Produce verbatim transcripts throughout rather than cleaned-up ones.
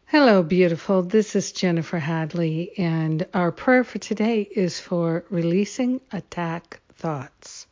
Hello, beautiful. This is Jennifer Hadley, and our prayer for today is for releasing attack thoughts.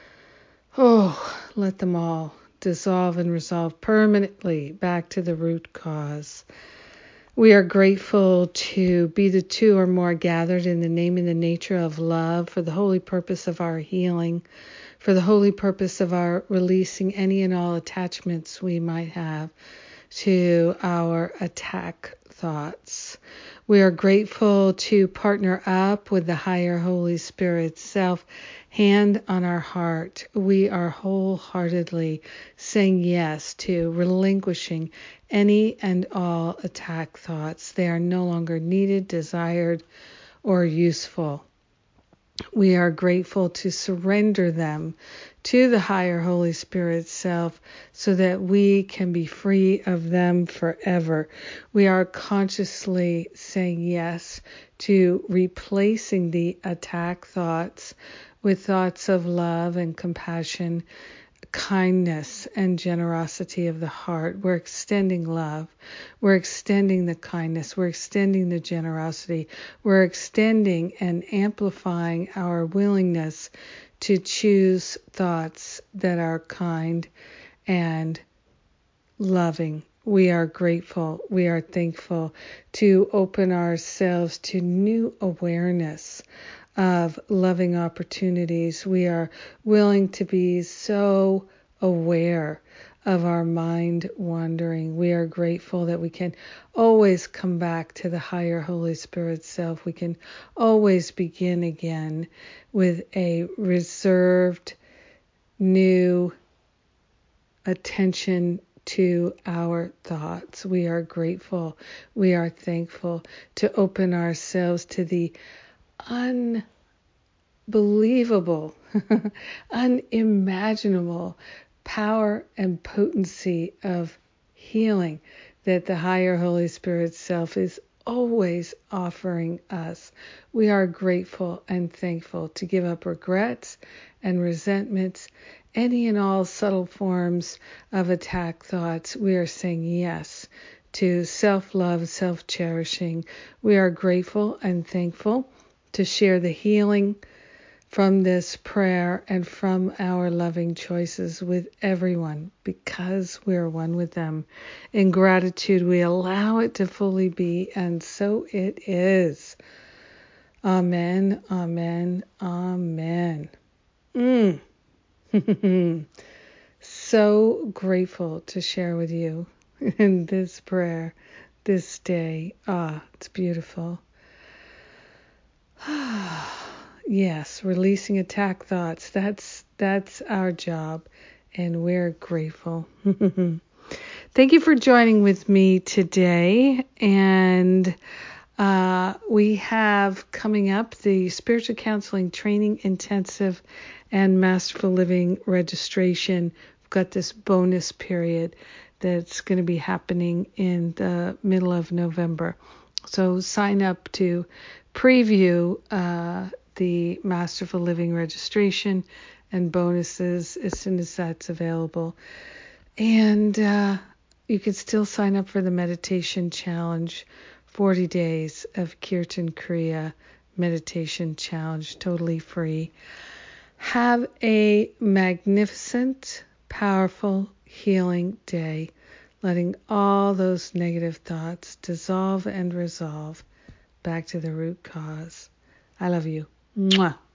Oh, let them all dissolve and resolve permanently back to the root cause. We are grateful to be the two or more gathered in the name and the nature of love for the holy purpose of our healing, for the holy purpose of our releasing any and all attachments we might have to our attack thoughts. We are grateful to partner up with the higher Holy Spirit self, hand on our heart. We are wholeheartedly saying yes to relinquishing any and all attack thoughts. They are no longer needed, desired, or useful. We are grateful to surrender them to the higher Holy Spirit self so that we can be free of them forever. We are consciously saying yes to replacing the attack thoughts with thoughts of love and compassion, kindness and generosity of the heart. We're extending love. We're extending the kindness. We're extending the generosity. We're extending and amplifying our willingness to choose thoughts that are kind and loving. We are grateful. We are thankful to open ourselves to new awareness of loving opportunities. We are willing to be so aware of our mind wandering. We are grateful that we can always come back to the higher Holy Spirit self. We can always begin again with a reserved, new attention to our thoughts. We are grateful. We are thankful to open ourselves to the unbelievable, unimaginable power and potency of healing that the higher Holy Spirit self is always offering us. We are grateful and thankful to give up regrets and resentments, any and all subtle forms of attack thoughts. We are saying yes to self-love, self-cherishing. We are grateful and thankful to share the healing from this prayer and from our loving choices with everyone because we are one with them. In gratitude, we allow it to fully be, and so it is. Amen, amen, amen. Mm. So grateful to share with you in this prayer this day. Ah, it's beautiful. Yes, releasing attack thoughts. That's that's our job, and we're grateful. Thank you for joining with me today. And uh, we have coming up the Spiritual Counseling Training Intensive and Masterful Living registration. We've got this bonus period that's going to be happening in the middle of November. So sign up to preview uh, the Masterful Living registration and bonuses as soon as that's available. And uh, you can still sign up for the Meditation Challenge, forty days of Kirtan Kriya Meditation Challenge, totally free. Have a magnificent, powerful, healing day, letting all those negative thoughts dissolve and resolve back to the root cause. I love you. Mwah.